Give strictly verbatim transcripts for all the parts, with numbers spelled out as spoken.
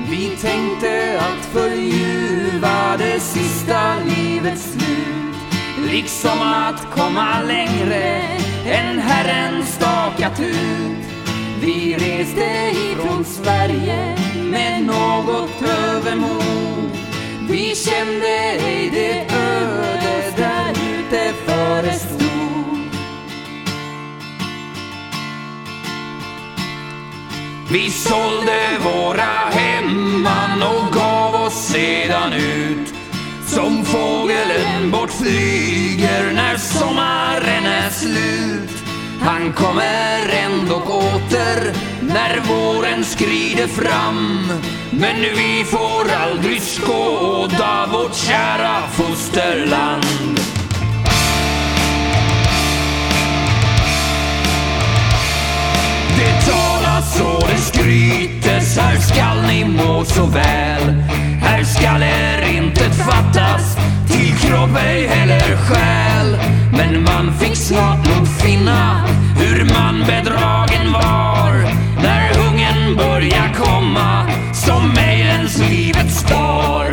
Vi tänkte att för jul var det sista livets slut, liksom att komma längre än Herren stakat ut. Vi reste ifrån Sverige med något övermod. Vi kände ej det öde där ute förestod. Vi sålde våra hemman och gav oss sedan ut, som fågelen bortflyger när sommaren är slut. Han kommer ändå åter när våren skrider fram, men vi får aldrig skåda vårt kära fosterland. Det talas och det skrytes, här skall ni må så väl. Här skall er intet fattas, till kropp ej heller själ. Men man fick snart nog finna hur man bedragen var, när hungern börjar komma som mejlens livets spår.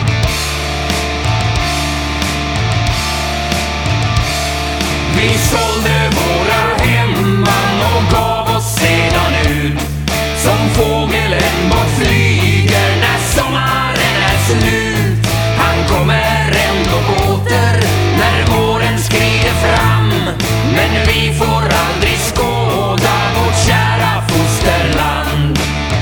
Vi sålde våra hemman och gav oss sedan ut, som fågelen bortflyger när sommaren är slut. Han kommer ändå åter när våren skrider fram, men vi får aldrig skåda vårt kära fosterland.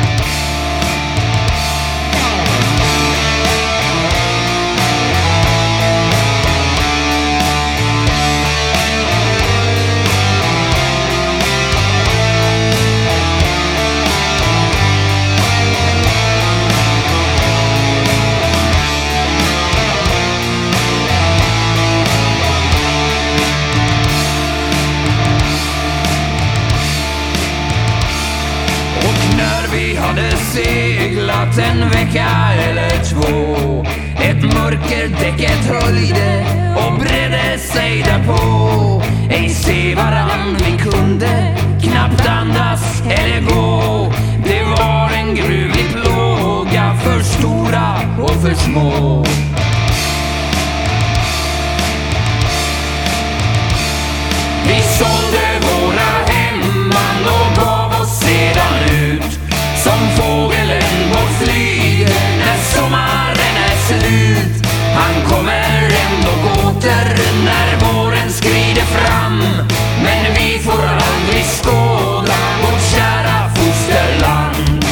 Hade seglat en vecka eller två, ett mörkerdäcket höjde och bredde sig därpå. Ej se varann vi kunde, knappt andas eller gå. Det var en gruvlig plåga för stora och för små. Vi sålde våra hemman och gav oss sedan ut, som fågelen bortflyger när sommaren är slut. Han kommer ändå åter när våren skrider fram, men vi får aldrig skåda vårt kära fosterland.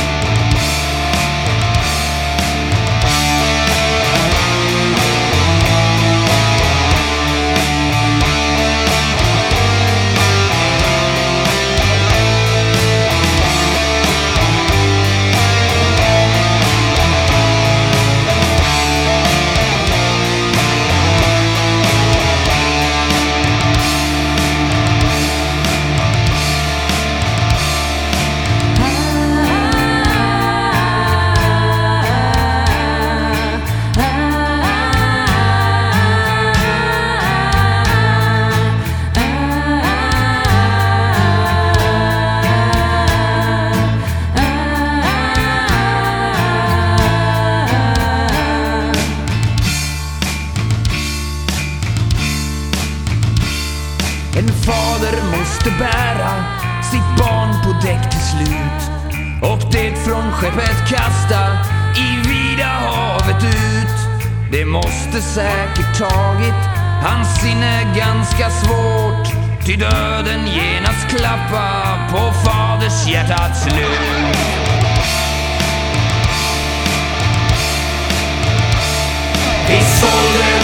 En fader måste bära sitt barn på däck till slut, och det från skeppet kasta i vida havet ut. Det måste säkert tagit hans sinne ganska svårt, ty döden genast klappa på faders hjärtats slut. Vi sålde